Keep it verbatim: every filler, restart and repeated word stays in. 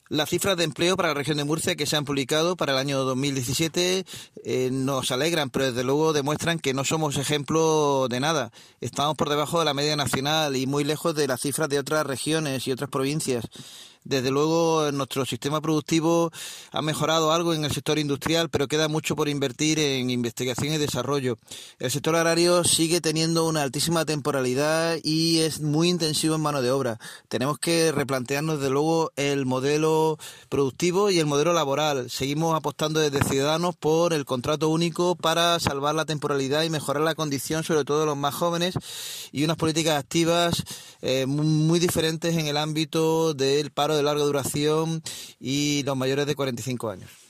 Las cifras de empleo para la región de Murcia que se han publicado para el año dos mil diecisiete eh, nos alegran, pero desde luego demuestran que no somos ejemplo de nada. Estamos por debajo de la media nacional y muy lejos de las cifras de otras regiones y otras provincias. Desde luego, nuestro sistema productivo ha mejorado algo en el sector industrial, pero queda mucho por invertir en investigación y desarrollo. El sector agrario sigue teniendo una altísima temporalidad y es muy intensivo en mano de obra. Tenemos que replantearnos, desde luego, el modelo productivo y el modelo laboral. Seguimos apostando desde Ciudadanos por el contrato único para salvar la temporalidad y mejorar la condición, sobre todo de los más jóvenes, y unas políticas activas eh, muy diferentes en el ámbito del paro de larga duración y los mayores de cuarenta y cinco años.